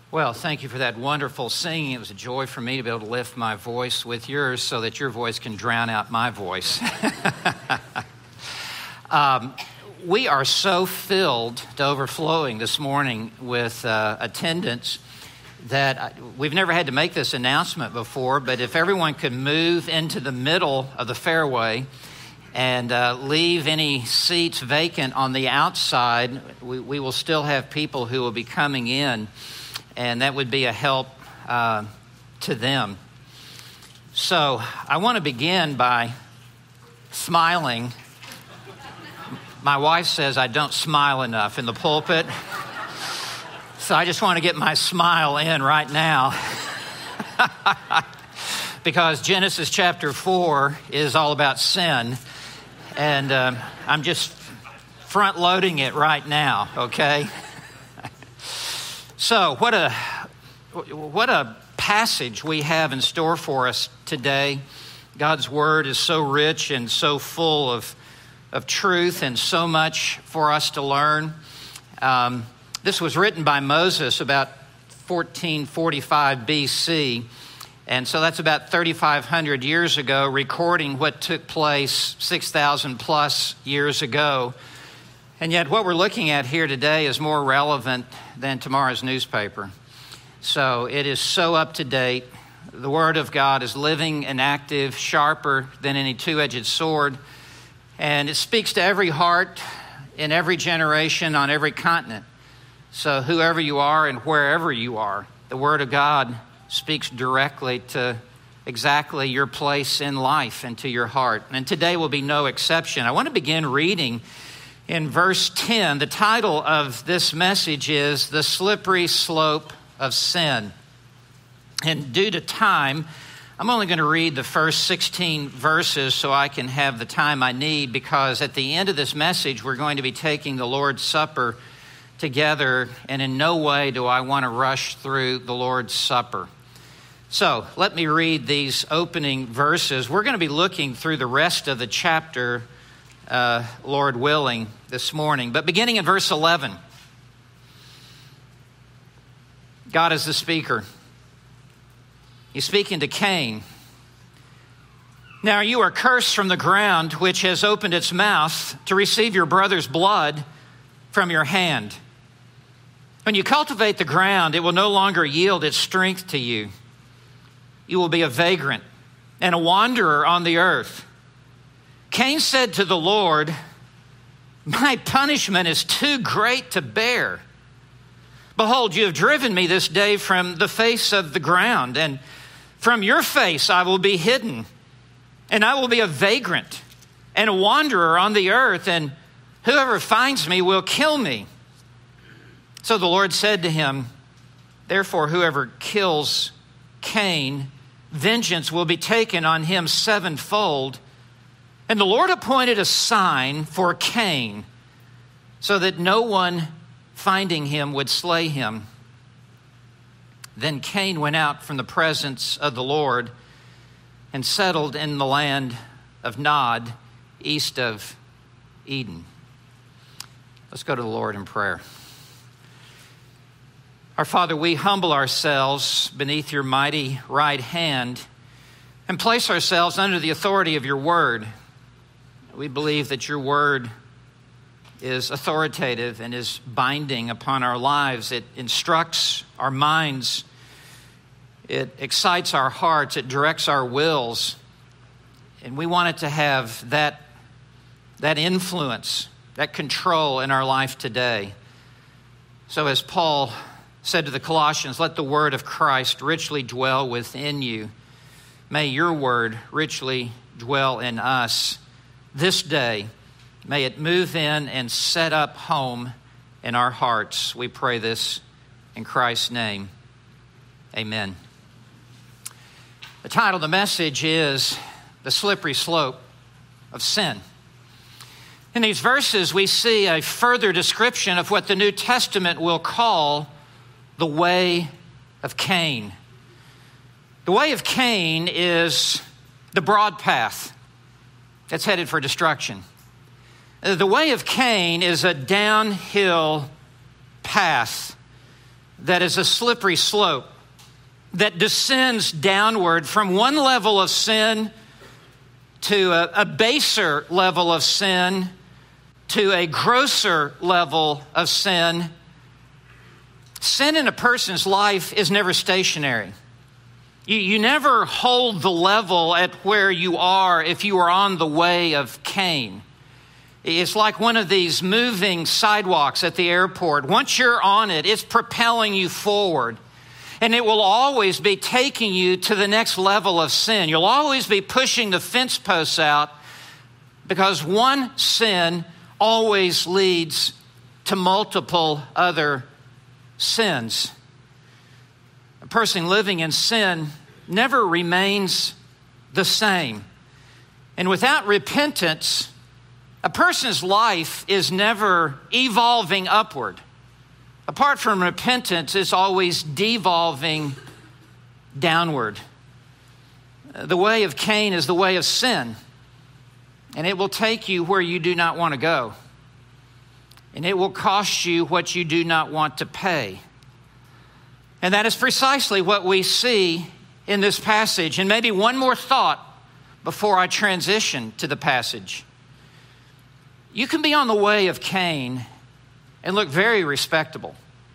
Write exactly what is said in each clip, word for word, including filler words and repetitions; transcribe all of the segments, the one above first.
Well, thank you for that wonderful singing. It was a joy for me to be able to lift my voice with yours so that your voice can drown out my voice. um, we are so filled to overflowing this morning with uh, attendance that we've never had to make this announcement before, but if everyone could move into the middle of the fairway and uh, leave any seats vacant on the outside, we, we will still have people who will be coming in, and that would be a help uh, to them. So I want to begin by smiling. My wife says I don't smile enough in the pulpit, so I just want to get my smile in right now. Because Genesis chapter four is all about sin, and uh, I'm just front-loading it right now, okay? So what a what a passage we have in store for us today. God's word is so rich and so full of, of truth and so much for us to learn. Um, this was written by Moses about fourteen forty-five B C, and so that's about thirty-five hundred years ago, recording what took place six thousand plus years ago. And yet what we're looking at here today is more relevant than tomorrow's newspaper. So it is so up to date. The Word of God is living and active, sharper than any two-edged sword. And it speaks to every heart in every generation on every continent. So whoever you are and wherever you are, the Word of God speaks directly to exactly your place in life and to your heart. And today will be no exception. I want to begin reading in verse ten. The title of this message is The Slippery Slope of Sin. And due to time, I'm only going to read the first sixteen verses so I can have the time I need, because at the end of this message, we're going to be taking the Lord's Supper together, and in no way do I want to rush through the Lord's Supper. So let me read these opening verses. We're going to be looking through the rest of the chapter, Uh, Lord willing, this morning. But beginning in verse eleven, God is the speaker. He's speaking to Cain. Now you are cursed from the ground, which has opened its mouth to receive your brother's blood from your hand. When you cultivate the ground, it will no longer yield its strength to you. You will be a vagrant and a wanderer on the earth. Cain said to the Lord, my punishment is too great to bear. Behold, you have driven me this day from the face of the ground, and from your face I will be hidden, and I will be a vagrant and a wanderer on the earth, and whoever finds me will kill me. So the Lord said to him, therefore whoever kills Cain, vengeance will be taken on him sevenfold. And the Lord appointed a sign for Cain, so that no one finding him would slay him. Then Cain went out from the presence of the Lord and settled in the land of Nod, east of Eden. Let's go to the Lord in prayer. Our Father, we humble ourselves beneath your mighty right hand and place ourselves under the authority of your word. We believe that your word is authoritative and is binding upon our lives. It instructs our minds. It excites our hearts. It directs our wills. And we want it to have that, that influence, that control in our life today. So as Paul said to the Colossians, let the word of Christ richly dwell within you. May your word richly dwell in us this day. May it move in and set up home in our hearts. We pray this in Christ's name. Amen. The title of the message is The Slippery Slope of Sin. In these verses, we see a further description of what the New Testament will call the way of Cain. The way of Cain is the broad path that's headed for destruction. The way of Cain is a downhill path that is a slippery slope that descends downward from one level of sin to a, a baser level of sin to a grosser level of sin. Sin in a person's life is never stationary. You, you never hold the level at where you are if you are on the way of Cain. It's like one of these moving sidewalks at the airport. Once you're on it, it's propelling you forward. And it will always be taking you to the next level of sin. You'll always be pushing the fence posts out because one sin always leads to multiple other sins. A person living in sin never remains the same. And without repentance, a person's life is never evolving upward. Apart from repentance, it's always devolving downward. The way of Cain is the way of sin, and it will take you where you do not want to go. And it will cost you what you do not want to pay. And that is precisely what we see in this passage. And maybe one more thought before I transition to the passage. You can be on the way of Cain and look very respectable.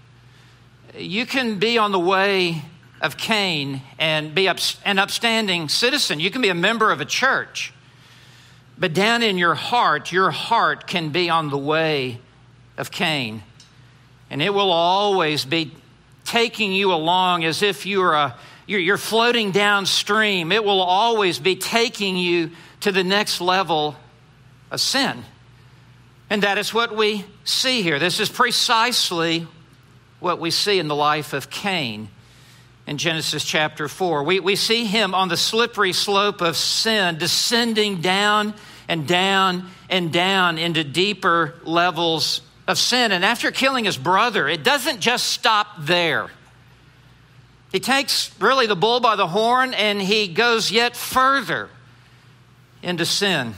You can be on the way of Cain and be an upstanding citizen. You can be a member of a church. But down in your heart, your heart can be on the way of Cain. And it will always be taking you along as if you're, a, you're, you're floating downstream. It will always be taking you to the next level of sin. And that is what we see here. This is precisely what we see in the life of Cain in Genesis chapter four. We, we see him on the slippery slope of sin, descending down and down and down into deeper levels of sin. And after killing his brother, it doesn't just stop there. He takes really the bull by the horn and he goes yet further into sin.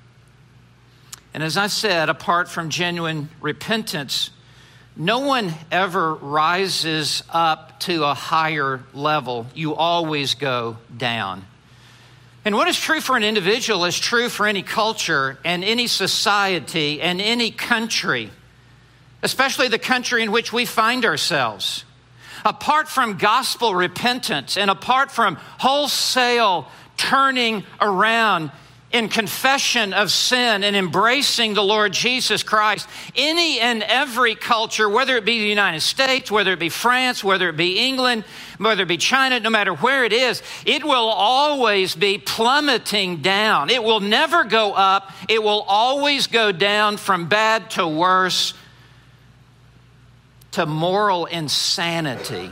And as I said, apart from genuine repentance, no one ever rises up to a higher level. You always go down. And what is true for an individual is true for any culture and any society and any country, especially the country in which we find ourselves. Apart from gospel repentance and apart from wholesale turning around in confession of sin and embracing the Lord Jesus Christ, any and every culture, whether it be the United States, whether it be France, whether it be England, whether it be China, no matter where it is, it will always be plummeting down. It will never go up. It will always go down from bad to worse to moral insanity.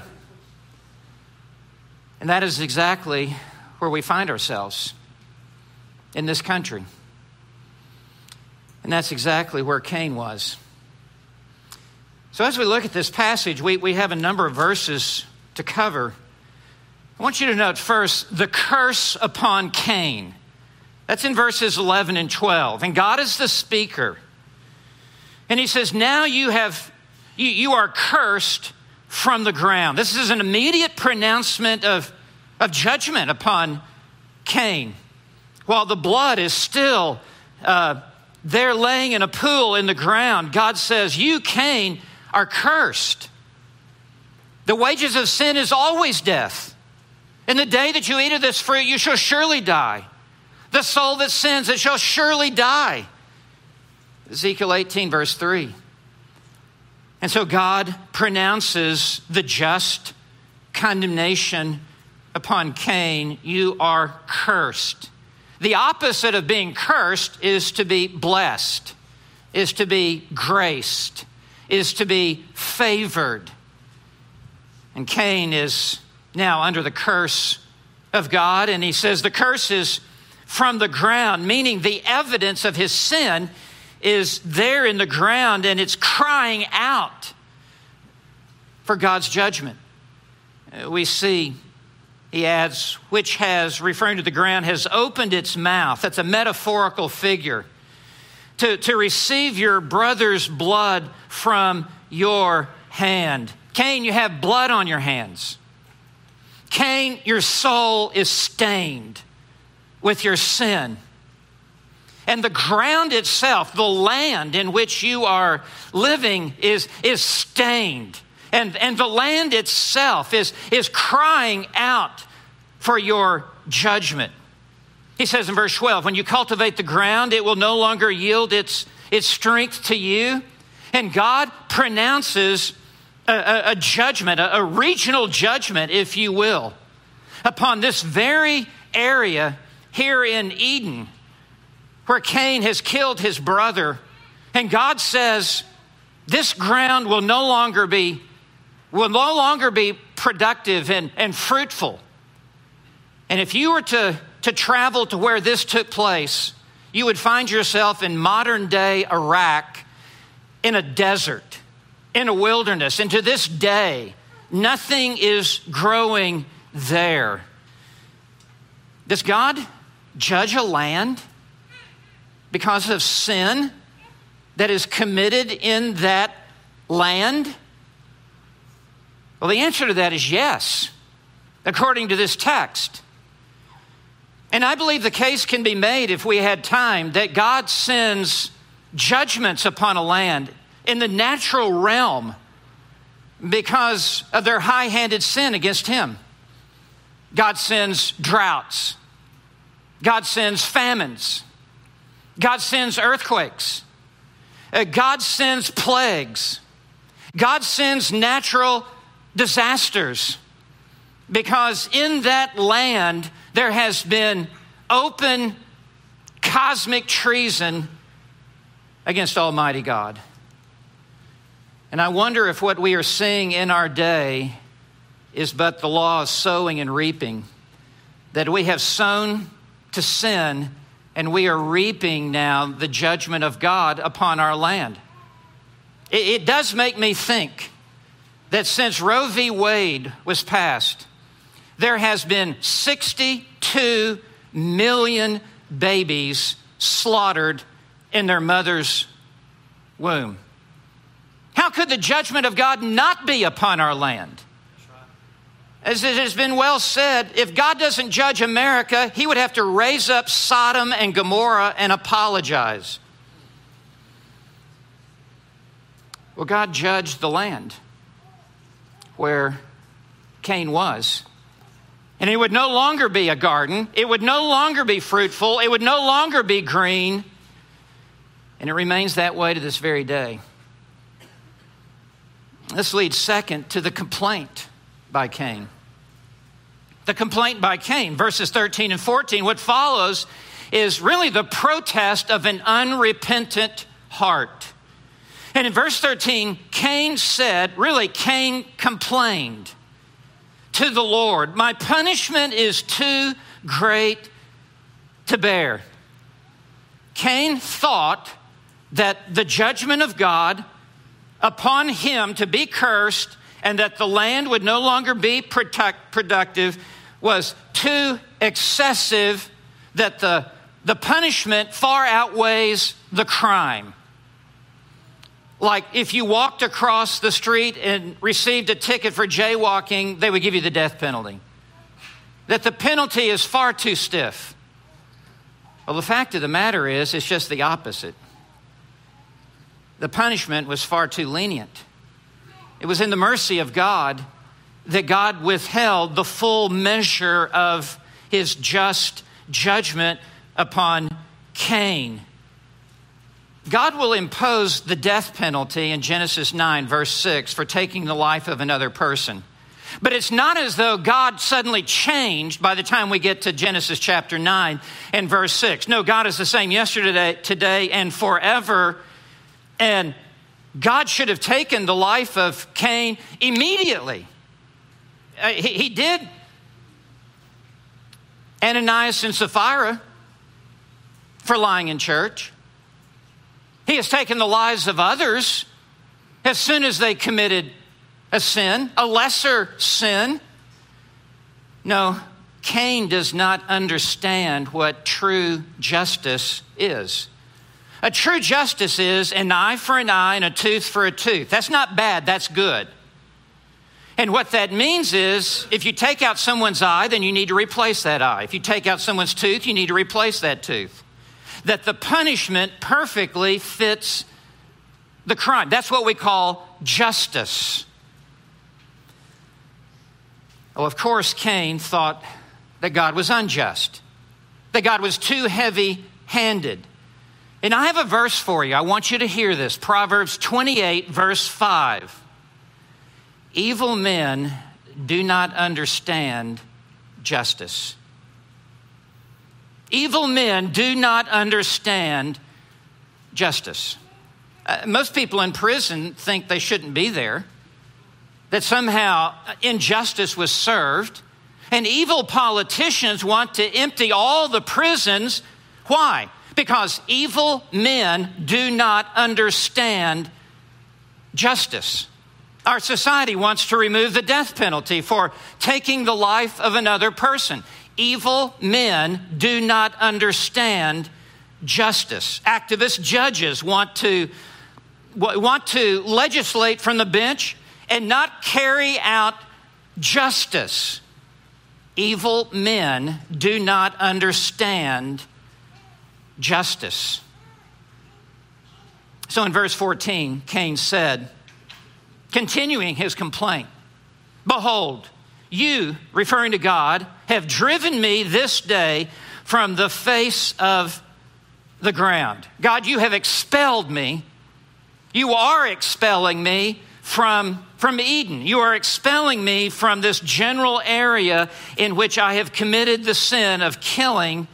And that is exactly where we find ourselves in this country. And that's exactly where Cain was. So as we look at this passage, we, we have a number of verses to cover. I want you to note first the curse upon Cain. That's in verses eleven and twelve. And God is the speaker. And he says, now you have you, you are cursed from the ground. This is an immediate pronouncement of, of judgment upon Cain. While the blood is still uh, there laying in a pool in the ground, God says, you, Cain, are cursed. The wages of sin is always death. In the day that you eat of this fruit, you shall surely die. The soul that sins, it shall surely die. Ezekiel eighteen, verse three. And so God pronounces the just condemnation upon Cain. You are cursed. The opposite of being cursed is to be blessed, is to be graced, is to be favored. And Cain is now under the curse of God. And he says the curse is from the ground, meaning the evidence of his sin is there in the ground and it's crying out for God's judgment. We see, he adds, which has, referring to the ground, has opened its mouth. That's a metaphorical figure. To, to receive your brother's blood from your hand. Cain, you have blood on your hands. Cain, your soul is stained with your sin. And the ground itself, the land in which you are living is, is stained. And, and the land itself is, is crying out for your judgment. He says in verse twelve, when you cultivate the ground, it will no longer yield its, its strength to you. And God pronounces a, a, a judgment, a, a regional judgment, if you will, upon this very area here in Eden, where Cain has killed his brother. And God says, this ground will no longer be, will no longer be productive and, and fruitful. And if you were to, to travel to where this took place, you would find yourself in modern day Iraq in a desert, in a wilderness. And to this day, nothing is growing there. Does God judge a land because of sin that is committed in that land? Well, the answer to that is yes, according to this text. And I believe the case can be made, if we had time, that God sends judgments upon a land in the natural realm because of their high-handed sin against him. God sends droughts. God sends famines. God sends earthquakes. Uh, God sends plagues. God sends natural disasters because in that land there has been open cosmic treason against Almighty God. And I wonder if what we are seeing in our day is but the law of sowing and reaping, that we have sown to sin and we are reaping now the judgment of God upon our land. It, it does make me think that since Roe v. Wade was passed, there has been sixty-two million babies slaughtered in their mother's womb. How could the judgment of God not be upon our land? As it has been well said, if God doesn't judge America, he would have to raise up Sodom and Gomorrah and apologize. Well, God judged the land where Cain was. And it would no longer be a garden. It would no longer be fruitful. It would no longer be green. And it remains that way to this very day. This leads second to the complaint by Cain. The complaint by Cain, verses thirteen and fourteen, what follows is really the protest of an unrepentant heart. And in verse thirteen, Cain said, really, Cain complained to the Lord, my punishment is too great to bear. Cain thought that the judgment of God upon him to be cursed and that the land would no longer be protect, productive was too excessive, that the, the punishment far outweighs the crime. Like if you walked across the street and received a ticket for jaywalking, they would give you the death penalty. That the penalty is far too stiff. Well, the fact of the matter is, it's just the opposite. The punishment was far too lenient. It was in the mercy of God that God withheld the full measure of his just judgment upon Cain. God will impose the death penalty in Genesis nine, verse six, for taking the life of another person. But it's not as though God suddenly changed by the time we get to Genesis chapter nine and verse six. No, God is the same yesterday, today, and forever. And God should have taken the life of Cain immediately. Uh, he, he did. Ananias and Sapphira for lying in church. He has taken the lives of others as soon as they committed a sin, a lesser sin. No, Cain does not understand what true justice is. A true justice is an eye for an eye and a tooth for a tooth. That's not bad, that's good. And what that means is if you take out someone's eye, then you need to replace that eye. If you take out someone's tooth, you need to replace that tooth. That the punishment perfectly fits the crime. That's what we call justice. Well, of course, Cain thought that God was unjust, that God was too heavy-handed. And I have a verse for you. I want you to hear this. Proverbs twenty-eight, verse five. Evil men do not understand justice. Evil men do not understand justice. Uh, most people in prison think they shouldn't be there, that somehow injustice was served. And evil politicians want to empty all the prisons. Why? Because evil men do not understand justice. Our society wants to remove the death penalty for taking the life of another person. Evil men do not understand justice. Activist judges want to, want to legislate from the bench and not carry out justice. Evil men do not understand justice. So in verse fourteen, Cain said, continuing his complaint, behold, you, referring to God, have driven me this day from the face of the ground. God, you have expelled me. You are expelling me from, from Eden. You are expelling me from this general area in which I have committed the sin of killing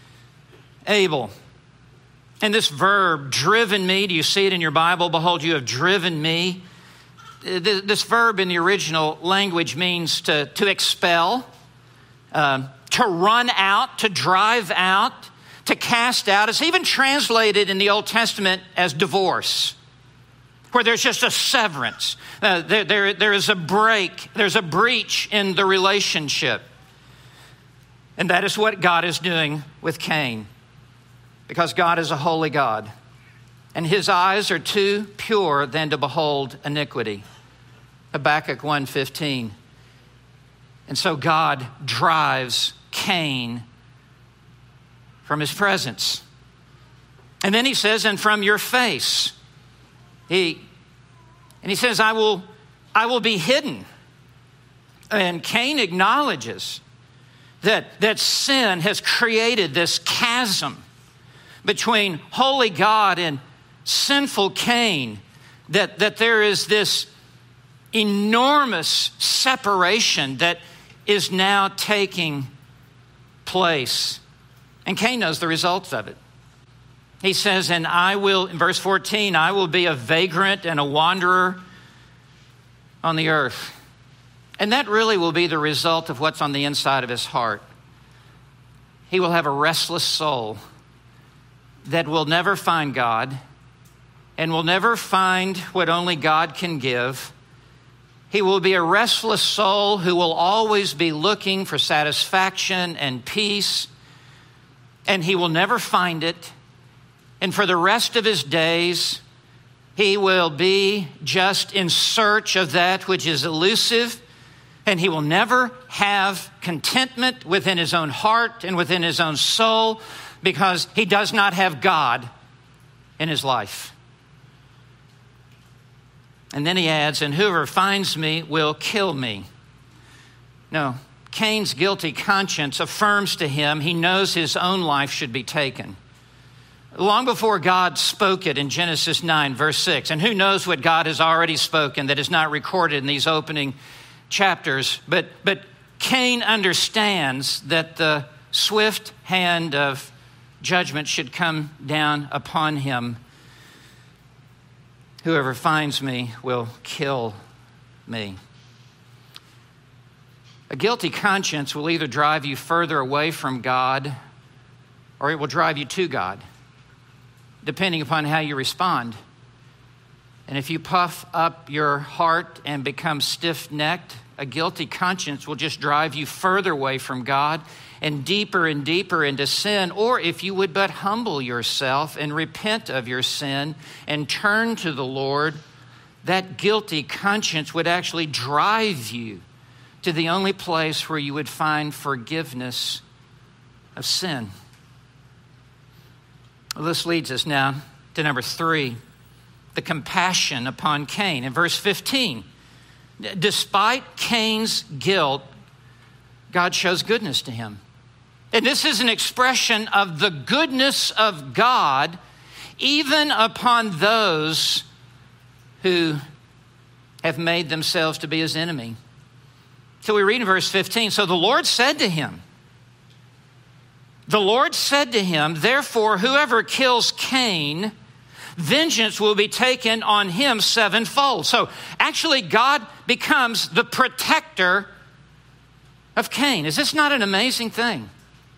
Abel. And this verb, driven me, do you see it in your Bible? Behold, you have driven me. This verb in the original language means to, to expel, uh, to run out, to drive out, to cast out. It's even translated in the Old Testament as divorce, where there's just a severance. Uh, there, there, there is a break. There's a breach in the relationship. And that is what God is doing with Cain, because God is a holy God, and his eyes are too pure than to behold iniquity. Habakkuk one fifteen. And so God drives Cain from his presence. And then he says, and from your face. He, and he says, I will, I will be hidden. And Cain acknowledges that, that sin has created this chasm between holy God and sinful Cain, that, that there is this enormous separation that is now taking place. And Cain knows the results of it. He says, and I will, in verse fourteen, I will be a vagrant and a wanderer on the earth. And that really will be the result of what's on the inside of his heart. He will have a restless soul that will never find God and will never find what only God can give. He will be a restless soul who will always be looking for satisfaction and peace, and he will never find it. And for the rest of his days, he will be just in search of that which is elusive, and he will never have contentment within his own heart and within his own soul, because he does not have God in his life. And then he adds, and whoever finds me will kill me. No, Cain's guilty conscience affirms to him he knows his own life should be taken. Long before God spoke it in Genesis nine, verse six. And who knows what God has already spoken that is not recorded in these opening chapters. But, but Cain understands that the swift hand of judgment should come down upon him. Whoever finds me will kill me. A guilty conscience will either drive you further away from God or it will drive you to God, depending upon how you respond. And if you puff up your heart and become stiff-necked, a guilty conscience will just drive you further away from God and deeper and deeper into sin. Or if you would but humble yourself and repent of your sin and turn to the Lord, that guilty conscience would actually drive you to the only place where you would find forgiveness of sin. Well, this leads us now to number three, the compassion upon Cain. In verse fifteen, despite Cain's guilt, God shows goodness to him. And this is an expression of the goodness of God even upon those who have made themselves to be his enemy. So we read in verse fifteen, so the Lord said to him, the Lord said to him, therefore, whoever kills Cain, vengeance will be taken on him sevenfold. So actually, God becomes the protector of Cain. Is this not an amazing thing?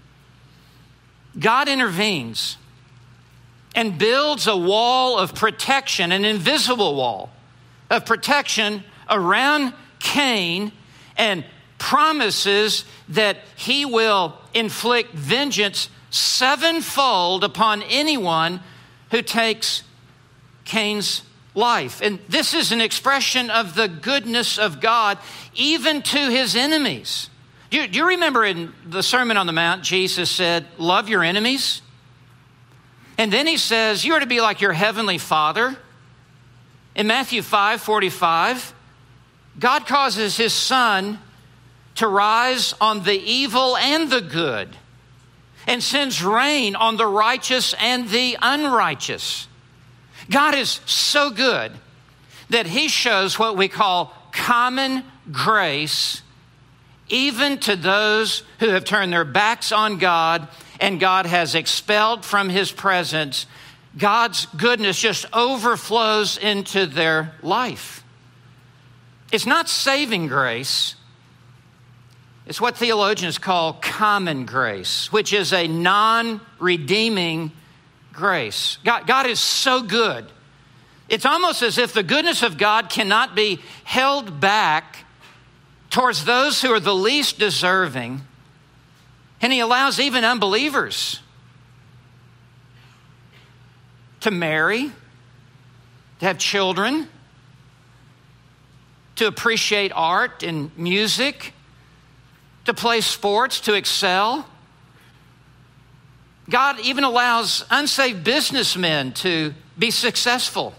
God intervenes and builds a wall of protection, an invisible wall of protection around Cain, and promises that he will inflict vengeance sevenfold upon anyone who takes Cain's life. And this is an expression of the goodness of God, even to his enemies. Do you, do you remember in the Sermon on the Mount, Jesus said, love your enemies? And then he says, you are to be like your heavenly Father. In Matthew five forty-five, God causes his sun to rise on the evil and the good, and sends rain on the righteous and the unrighteous. God is so good that he shows what we call common grace even to those who have turned their backs on God and God has expelled from his presence. God's goodness just overflows into their life. It's not saving grace. It's what theologians call common grace, which is a non-redeeming grace. God, God is so good. It's almost as if the goodness of God cannot be held back towards those who are the least deserving. And he allows even unbelievers to marry, to have children, to appreciate art and music, to play sports, to excel. God even allows unsaved businessmen to be successful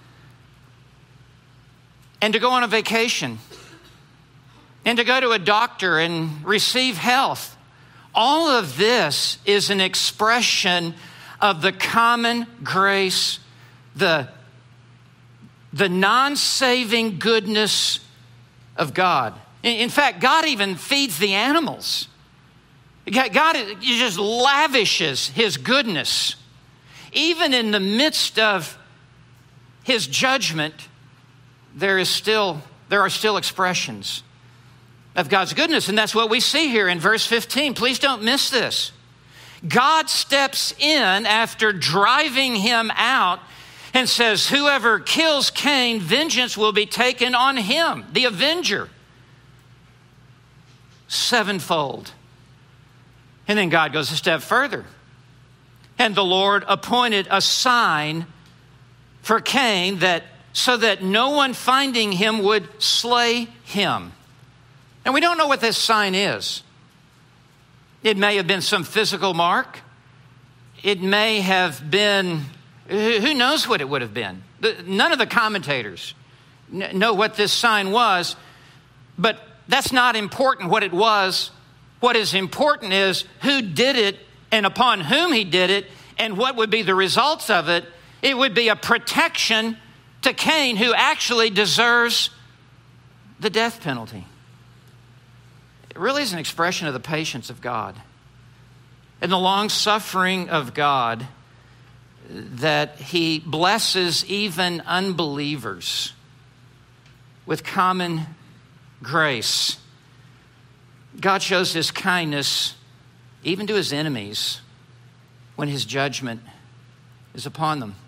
and to go on a vacation and to go to a doctor and receive health. All of this is an expression of the common grace, the, the non-saving goodness of God. In fact, God even feeds the animals. God just lavishes his goodness. Even in the midst of his judgment, there is still, there are still expressions of God's goodness. And that's what we see here in verse fifteen. Please don't miss this. God steps in after driving him out and says, whoever kills Cain, vengeance will be taken on him, the avenger, sevenfold. And then God goes a step further. And the Lord appointed a sign for Cain, that so that no one finding him would slay him. And we don't know what this sign is. It may have been some physical mark. It may have been, who knows what it would have been. None of the commentators know what this sign was, but that's not important what it was. What is important is who did it and upon whom he did it and what would be the results of it. It would be a protection to Cain, who actually deserves the death penalty. It really is an expression of the patience of God and the long suffering of God, that he blesses even unbelievers with common grace. God shows his kindness even to his enemies when his judgment is upon them.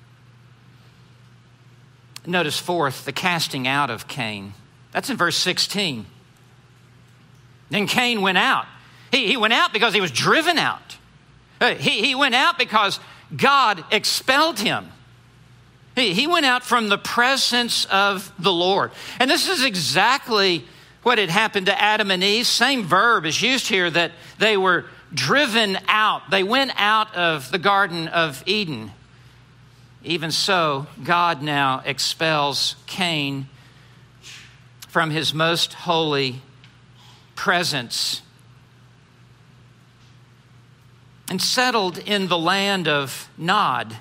Notice fourth, the casting out of Cain. That's in verse sixteen. Then Cain went out. He, he went out because he was driven out. He, he went out because God expelled him. He, he went out from the presence of the Lord. And this is exactly what had happened to Adam and Eve. Same verb is used here, that they were driven out. They went out of the Garden of Eden. Even so, God now expels Cain from his most holy presence and settled in the land of Nod.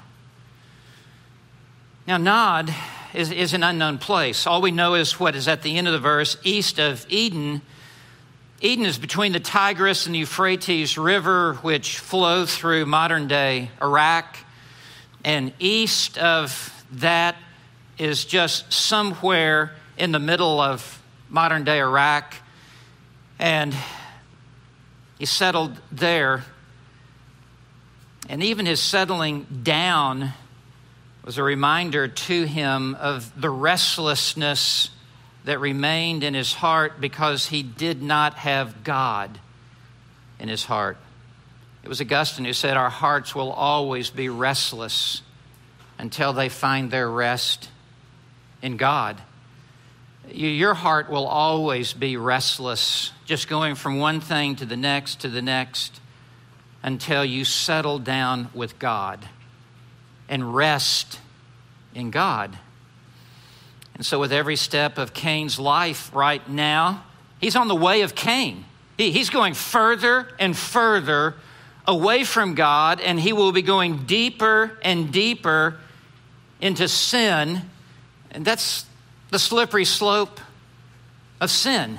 Now, Nod is, is an unknown place. All we know is what is at the end of the verse, east of Eden. Eden is between the Tigris and the Euphrates River, which flow through modern-day Iraq. And east of that is just somewhere in the middle of modern-day Iraq. And he settled there. And even his settling down was a reminder to him of the restlessness that remained in his heart because he did not have God in his heart. It was Augustine who said, our hearts will always be restless until they find their rest in God. Your heart will always be restless, just going from one thing to the next to the next until you settle down with God and rest in God. And so with every step of Cain's life right now, he's on the way of Cain. He, he's going further and further away from God, and he will be going deeper and deeper into sin. And that's the slippery slope of sin.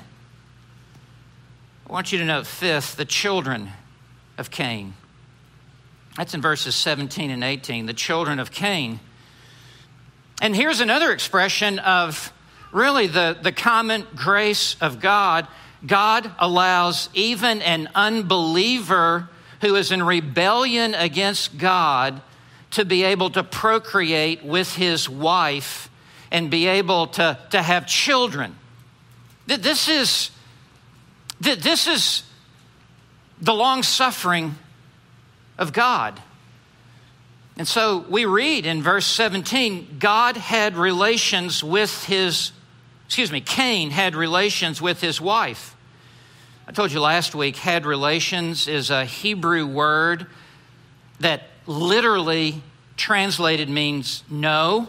I want you to note, fifth, the children of Cain. That's in verses seventeen and eighteen, the children of Cain. And here's another expression of really the, the common grace of God. God allows even an unbeliever who is in rebellion against God to be able to procreate with his wife and be able to, to have children. This is, this is the long suffering of God. And so we read in verse seventeen, God had relations with his, excuse me, Cain had relations with his wife. I told you last week, had relations is a Hebrew word that literally translated means know.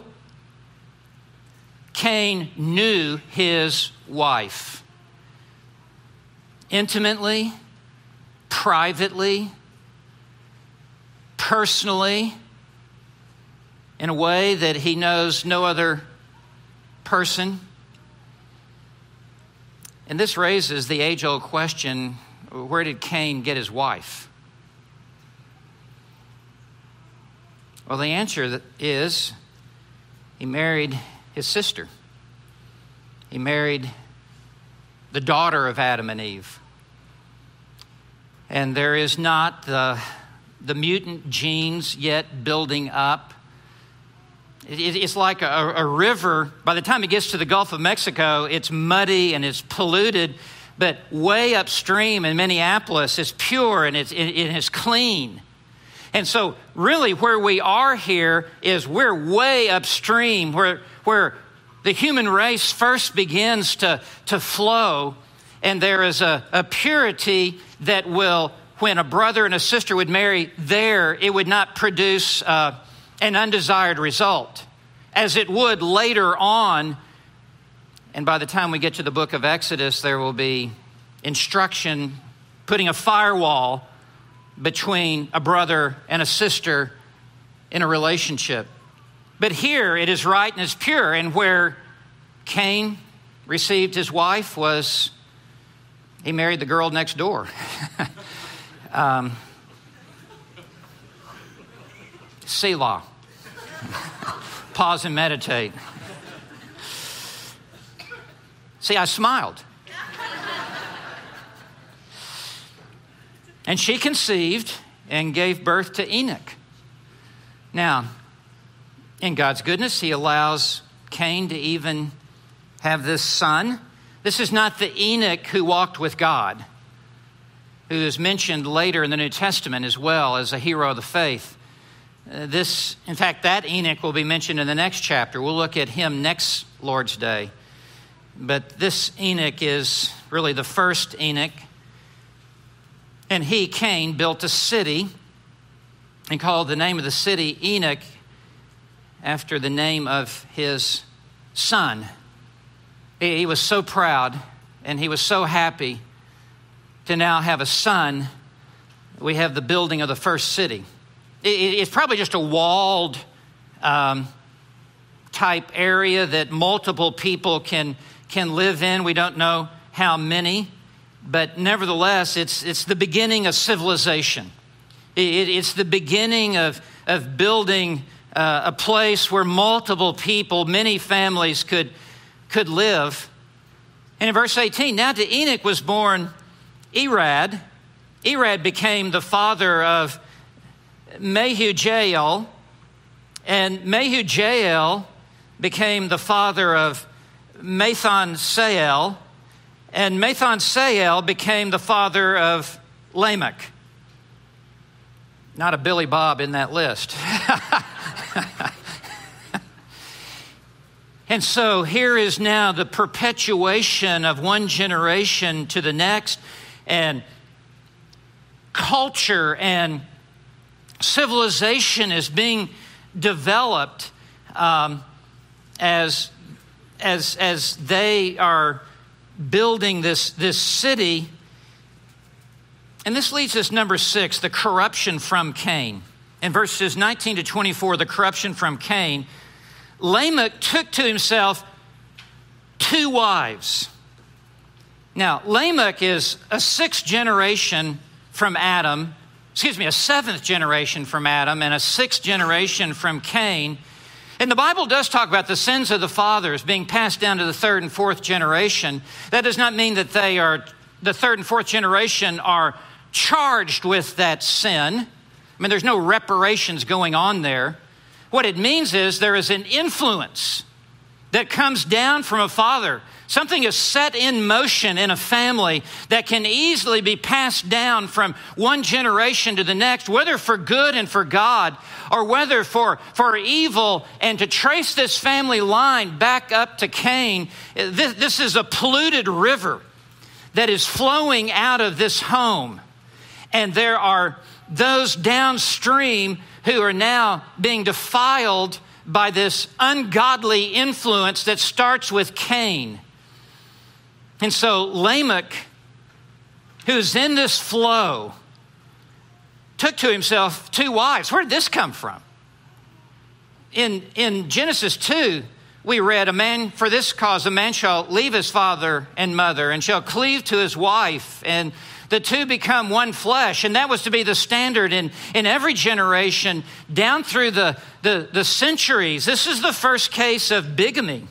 Cain knew his wife intimately, privately, personally, in a way that he knows no other person. And this raises the age-old question, where did Cain get his wife? Well, the answer is he married his sister. He married the daughter of Adam and Eve. And there is not the, the mutant genes yet building up. It, it, it's like a, a river. By the time it gets to the Gulf of Mexico, it's muddy and it's polluted. But way upstream in Minneapolis, it's pure and it's, it, it is clean. And so really where we are here is we're way upstream where, where the human race first begins to, to flow. And there is a, a purity that will, when a brother and a sister would marry there, it would not produce uh, an undesired result, as it would later on. And by the time we get to the book of Exodus, there will be instruction putting a firewall between a brother and a sister in a relationship. But here it is right and it's pure. And where Cain received his wife was he married the girl next door. um, Selah. Pause and meditate. See, I smiled. And she conceived and gave birth to Enoch. Now, in God's goodness, he allows Cain to even have this son. This is not the Enoch who walked with God, who is mentioned later in the New Testament as well as a hero of the faith. Uh, this, in fact, that Enoch will be mentioned in the next chapter. We'll look at him next Lord's Day. But this Enoch is really the first Enoch. And he, Cain, built a city and called the name of the city Enoch after the name of his son. He, he was so proud and he was so happy to now have a son. We have the building of the first city. It, it's probably just a walled um, type area that multiple people can can live in. We don't know how many, but nevertheless, it's it's the beginning of civilization. It, it's the beginning of of building uh, a place where multiple people, many families could could live. And in verse eighteen, now to Enoch was born Irad. Irad became the father of Mehujael, and Mehujael became the father of Methansael, and Methansael became the father of Lamech. Not a Billy Bob in that list. And so here is now the perpetuation of one generation to the next, and culture and civilization is being developed um, as as as they are building this this city. And this leads us number six, the corruption from Cain. In verses nineteen to twenty-four, the corruption from Cain. Lamech took to himself two wives. Now, Lamech is a sixth generation from Adam, excuse me, a seventh generation from Adam and a sixth generation from Cain. And the Bible does talk about the sins of the fathers being passed down to the third and fourth generation. That does not mean that they are, the third and fourth generation are charged with that sin. I mean, there's no reparations going on there. What it means is there is an influence that comes down from a father. Something is set in motion in a family that can easily be passed down from one generation to the next, whether for good and for God, or whether for, for evil. And to trace this family line back up to Cain, this, this is a polluted river that is flowing out of this home. And there are those downstream who are now being defiled by this ungodly influence that starts with Cain. And so Lamech, who's in this flow, took to himself two wives. Where did this come from? In, in Genesis two, we read, a man, for this cause, a man shall leave his father and mother and shall cleave to his wife, and the two become one flesh. And that was to be the standard in, in every generation down through the, the, the centuries. This is the first case of bigamy.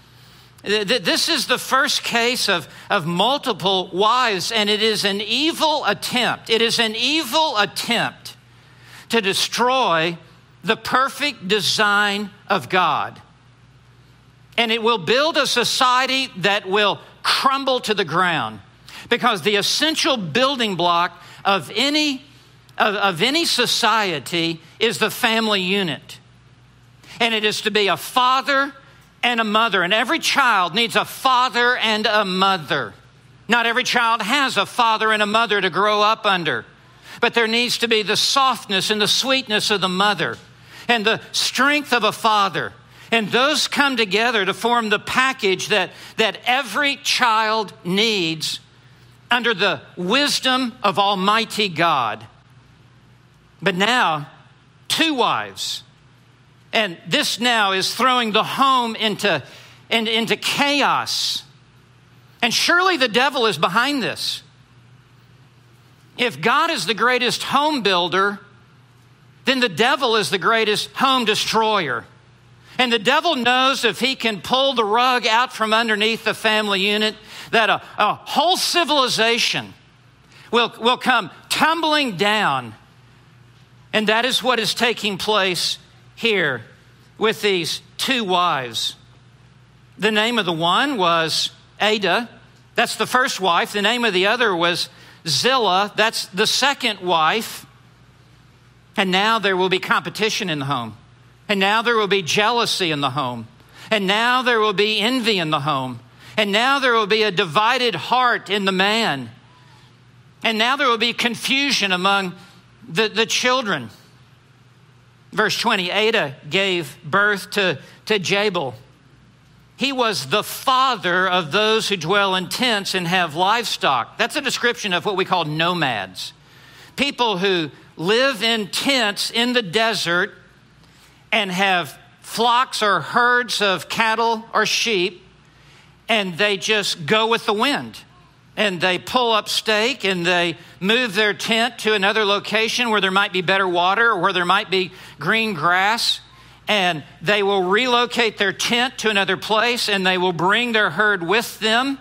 This is the first case of, of multiple wives, and it is an evil attempt. It is an evil attempt to destroy the perfect design of God. And it will build a society that will crumble to the ground, because the essential building block of any, of, of any society is the family unit. And it is to be a father and a mother. And every child needs a father and a mother. Not every child has a father and a mother to grow up under. But there needs to be the softness and the sweetness of the mother and the strength of a father. And those come together to form the package that, that every child needs under the wisdom of Almighty God. But now, two wives. And this now is throwing the home into, in, into chaos. And surely the devil is behind this. If God is the greatest home builder, then the devil is the greatest home destroyer. And the devil knows if he can pull the rug out from underneath the family unit, that a, a whole civilization will, will come tumbling down. And that is what is taking place here with these two wives. The name of the one was Ada. That's the first wife. The name of the other was Zillah. That's the second wife. And now there will be competition in the home. And now there will be jealousy in the home. And now there will be envy in the home. And now there will be a divided heart in the man. And now there will be confusion among the, the children. Verse twenty, Adah gave birth to, to Jabal. He was the father of those who dwell in tents and have livestock. That's a description of what we call nomads. People who live in tents in the desert and have flocks or herds of cattle or sheep, and they just go with the wind. And they pull up stake and they move their tent to another location where there might be better water or where there might be green grass. And they will relocate their tent to another place and they will bring their herd with them.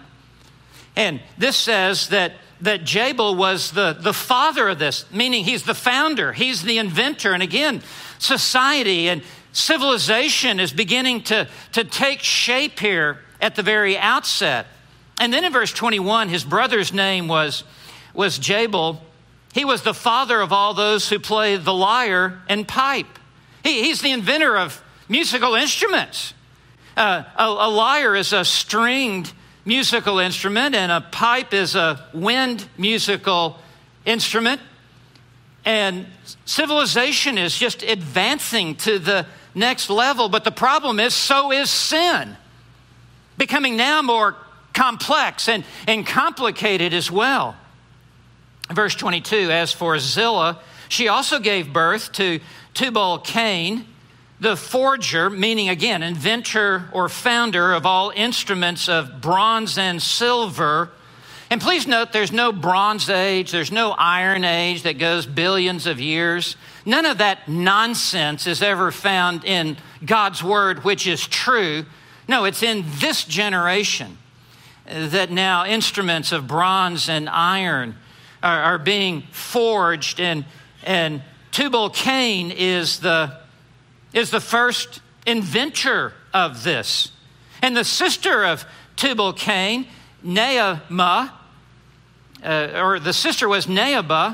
And this says that, that Jabal was the, the father of this, meaning he's the founder, he's the inventor. And again, society and civilization is beginning to, to take shape here at the very outset. And then in verse twenty-one, his brother's name was, was Jabal. He was the father of all those who play the lyre and pipe. He, he's the inventor of musical instruments. Uh, a, a lyre is a stringed musical instrument, and a pipe is a wind musical instrument. And civilization is just advancing to the next level. But the problem is, so is sin, becoming now more complex and, and complicated as well. Verse twenty-two, as for Zillah, she also gave birth to Tubal-Cain, the forger, meaning again, inventor or founder of all instruments of bronze and silver. And please note, there's no Bronze Age, there's no Iron Age that goes billions of years. None of that nonsense is ever found in God's word, which is true. No, it's in this generation that now instruments of bronze and iron are, are being forged, and and Tubal-Cain is the is the first inventor of this. And the sister of Tubal-Cain, Naamah, uh, or the sister was Naabah.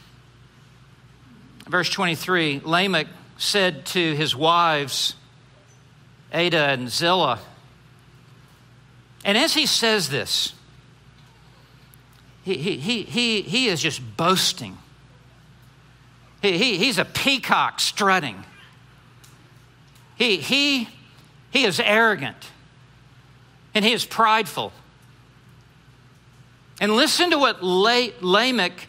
Verse twenty-three, Lamech said to his wives, Adah and Zillah, and as he says this, he, he, he, he, he is just boasting. He, he, he's a peacock strutting. He, he, he is arrogant, and he is prideful. And listen to what Lamech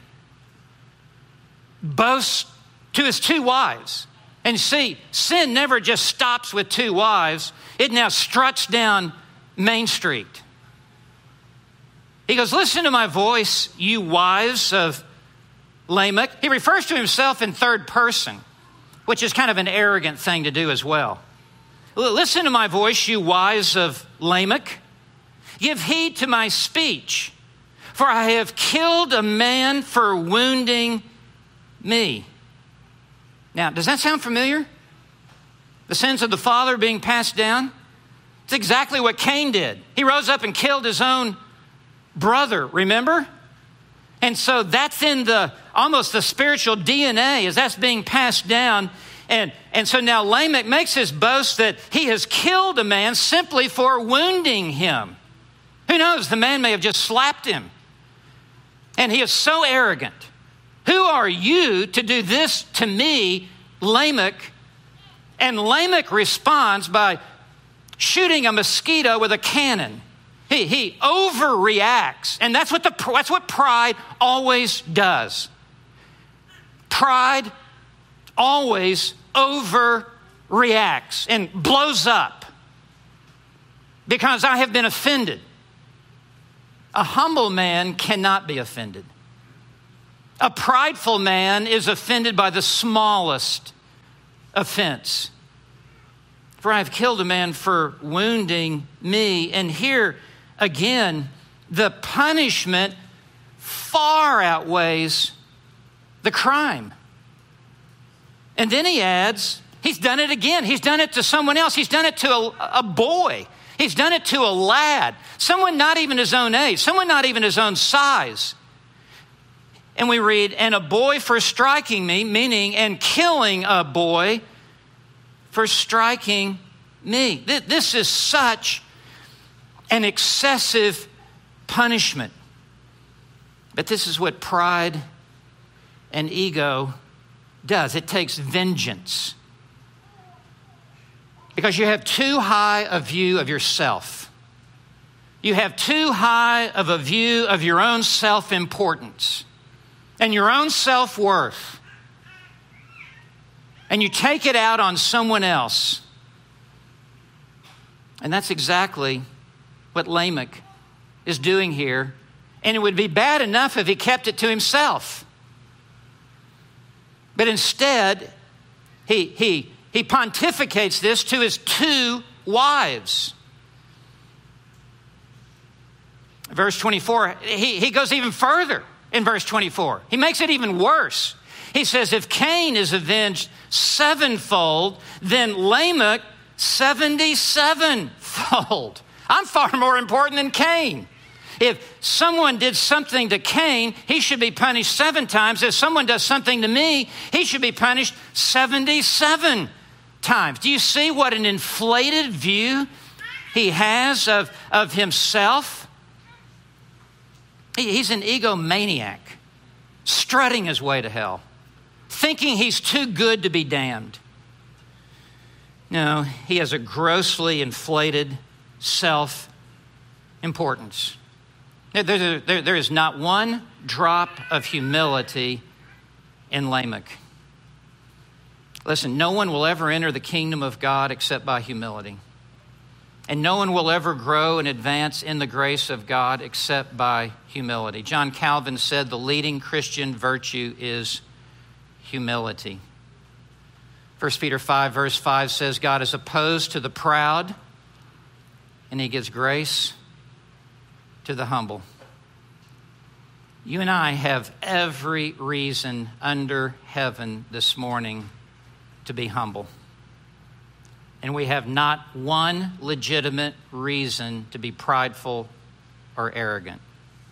boasts to his two wives. And see, sin never just stops with two wives. It now struts down Main Street. He goes, listen to my voice, you wives of Lamech. He refers to himself in third person, which is kind of an arrogant thing to do as well. Listen to my voice, you wives of Lamech. Give heed to my speech, for I have killed a man for wounding me. Now, does that sound familiar? The sins of the father being passed down? It's exactly what Cain did. He rose up and killed his own brother, remember? And so that's in the almost the spiritual D N A as that's being passed down. And, and so now Lamech makes his boast that he has killed a man simply for wounding him. Who knows? The man may have just slapped him. And he is so arrogant. Who are you to do this to me, Lamech? And Lamech responds by shooting a mosquito with a cannon. He, he overreacts. And that's what, the, that's what pride always does. Pride always overreacts and blows up because I have been offended. A humble man cannot be offended. A prideful man is offended by the smallest offense. For I have killed a man for wounding me. And here again, the punishment far outweighs the crime. And then he adds, he's done it again. He's done it to someone else. He's done it to a, a boy. He's done it to a lad. Someone not even his own age. Someone not even his own size. And we read, and a boy for striking me, meaning, and killing a boy for striking me. This is such an excessive punishment. But this is what pride and ego does. It takes vengeance. Because you have too high a view of yourself. You have too high of a view of your own self-importance and your own self-worth. And you take it out on someone else. And that's exactly what Lamech is doing here. And it would be bad enough if he kept it to himself. But instead, he, he, he pontificates this to his two wives. Verse twenty-four, he, he goes even further in verse twenty-four. He makes it even worse. He says, if Cain is avenged sevenfold, then Lamech seventy-sevenfold. I'm far more important than Cain. If someone did something to Cain, he should be punished seven times. If someone does something to me, he should be punished seventy-seven times. Do you see what an inflated view he has of, of himself? He, he's an egomaniac, strutting his way to hell, thinking he's too good to be damned. No, he has a grossly inflated self-importance. There, there, there, there is not one drop of humility in Lamech. Listen, no one will ever enter the kingdom of God except by humility. And no one will ever grow and advance in the grace of God except by humility. John Calvin said the leading Christian virtue is humility. First Peter five, verse five says, God is opposed to the proud, and he gives grace to the humble. You and I have every reason under heaven this morning to be humble. And we have not one legitimate reason to be prideful or arrogant.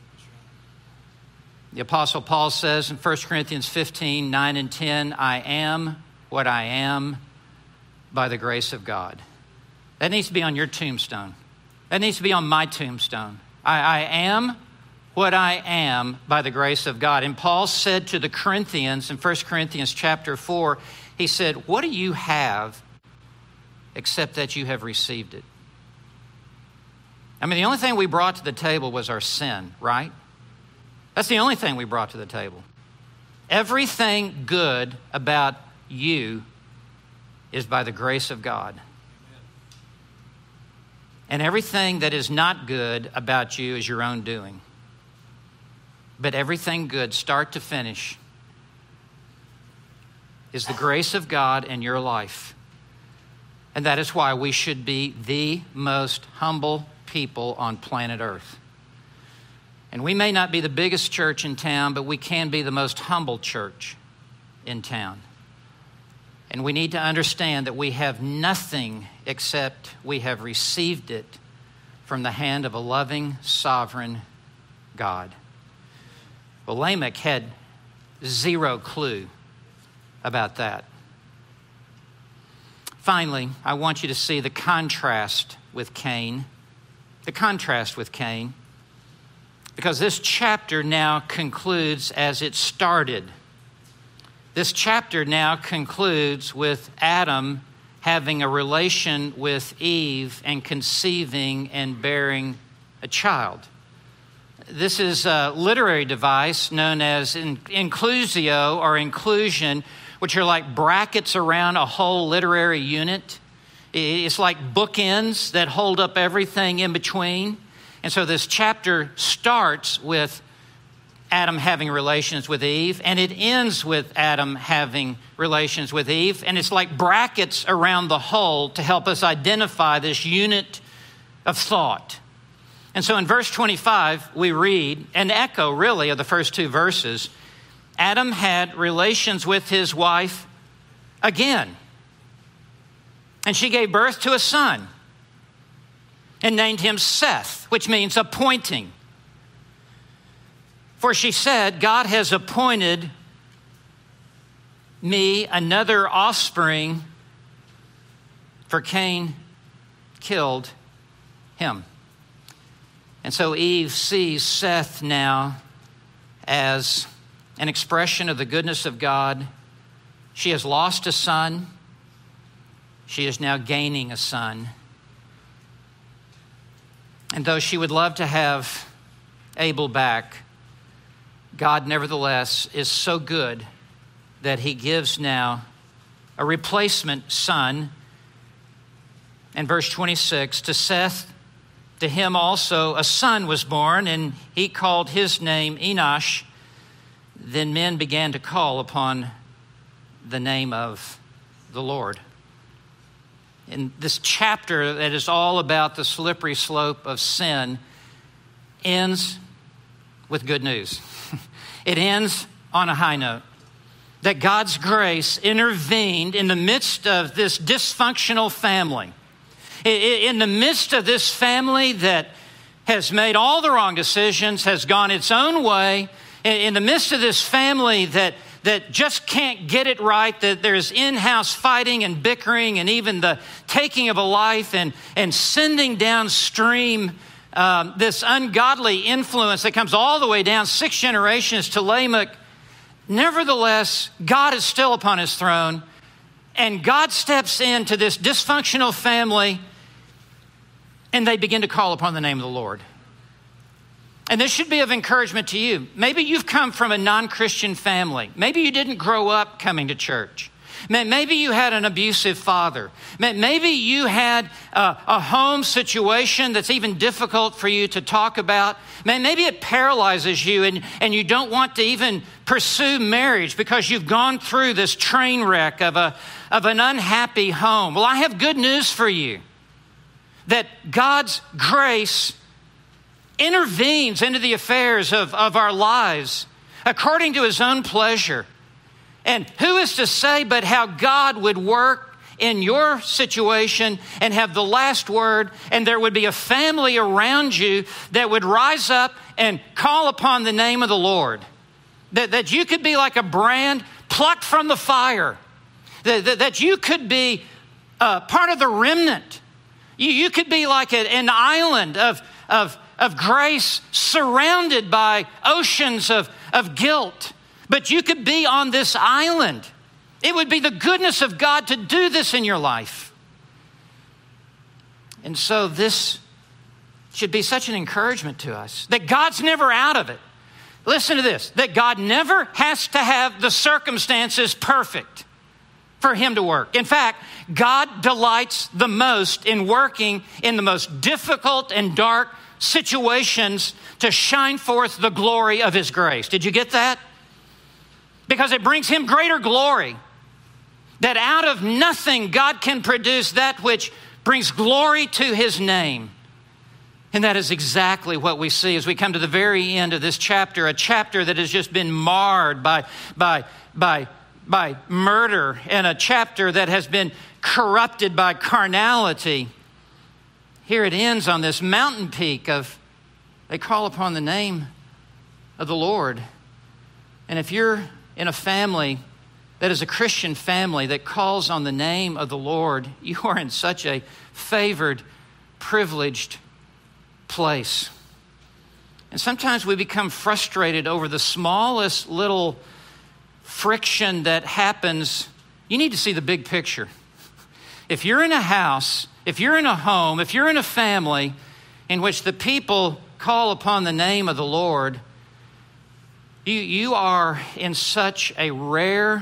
The Apostle Paul says in First Corinthians fifteen, nine and ten, I am what I am by the grace of God. That needs to be on your tombstone. That needs to be on my tombstone. I, I am what I am by the grace of God. And Paul said to the Corinthians in First Corinthians chapter four, he said, what do you have except that you have received it? I mean, the only thing we brought to the table was our sin, right? That's the only thing we brought to the table. Everything good about you is by the grace of God. And everything that is not good about you is your own doing. But everything good, start to finish, is the grace of God in your life. And that is why we should be the most humble people on planet Earth. And we may not be the biggest church in town, but we can be the most humble church in town. And we need to understand that we have nothing except we have received it from the hand of a loving, sovereign God. Well, Lamech had zero clue about that. Finally, I want you to see the contrast with Cain. The contrast with Cain. Because this chapter now concludes as it started. This chapter now concludes with Adam having a relation with Eve and conceiving and bearing a child. This is a literary device known as inclusio or inclusion, which are like brackets around a whole literary unit. It's like bookends that hold up everything in between. And so this chapter starts with Adam having relations with Eve, and it ends with Adam having relations with Eve. And it's like brackets around the whole to help us identify this unit of thought. And so in verse twenty-five, we read an echo, really, of the first two verses. Adam had relations with his wife again. And she gave birth to a son and named him Seth, which means appointing. For she said, God has appointed me another offspring, for Cain killed him. And so Eve sees Seth now as an expression of the goodness of God. She has lost a son. She is now gaining a son. And though she would love to have Abel back, God nevertheless is so good that he gives now a replacement son. And verse twenty-six, to Seth, to him also a son was born, and he called his name Enosh. Then men began to call upon the name of the Lord. In this chapter that is all about the slippery slope of sin ends with good news. It ends on a high note. That God's grace intervened in the midst of this dysfunctional family. In the midst of this family that has made all the wrong decisions, has gone its own way, in the midst of this family that, that just can't get it right, that there's in-house fighting and bickering and even the taking of a life and, and sending downstream um, this ungodly influence that comes all the way down six generations to Lamech. Nevertheless, God is still upon his throne, and God steps into this dysfunctional family, and they begin to call upon the name of the Lord. And this should be of encouragement to you. Maybe you've come from a non-Christian family. Maybe you didn't grow up coming to church. Maybe you had an abusive father. Maybe you had a, a home situation that's even difficult for you to talk about. Maybe it paralyzes you and, and you don't want to even pursue marriage because you've gone through this train wreck of, a, of an unhappy home. Well, I have good news for you. That God's grace intervenes into the affairs of, of our lives according to his own pleasure. And who is to say but how God would work in your situation and have the last word, and there would be a family around you that would rise up and call upon the name of the Lord. That, that you could be like a brand plucked from the fire. That, that, that you could be uh, part of the remnant. You, you could be like a, an island of, of, of grace surrounded by oceans of, of guilt. But you could be on this island. It would be the goodness of God to do this in your life. And so this should be such an encouragement to us that God's never out of it. Listen to this, that God never has to have the circumstances perfect for him to work. In fact, God delights the most in working in the most difficult and dark situations to shine forth the glory of his grace. Did you get that? Because it brings him greater glory. That out of nothing, God can produce that which brings glory to his name. And that is exactly what we see as we come to the very end of this chapter, a chapter that has just been marred by, by, by, by murder, and a chapter that has been corrupted by carnality. Here it ends on this mountain peak of, they call upon the name of the Lord. And if you're in a family that is a Christian family that calls on the name of the Lord, you are in such a favored, privileged place. And sometimes we become frustrated over the smallest little friction that happens. You need to see the big picture. If you're in a house, if you're in a home, if you're in a family in which the people call upon the name of the Lord, You, you are in such a rare,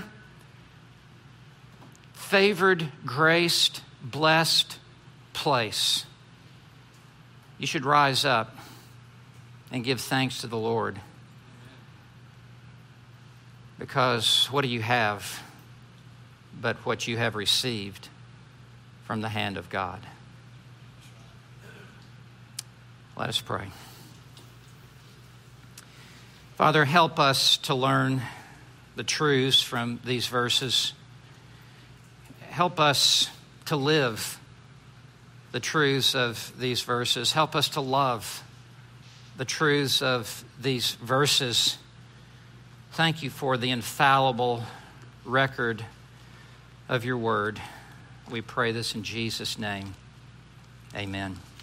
favored, graced, blessed place. You should rise up and give thanks to the Lord. Because what do you have but what you have received from the hand of God? Let us pray. Father, help us to learn the truths from these verses. Help us to live the truths of these verses. Help us to love the truths of these verses. Thank you for the infallible record of your word. We pray this in Jesus' name. Amen.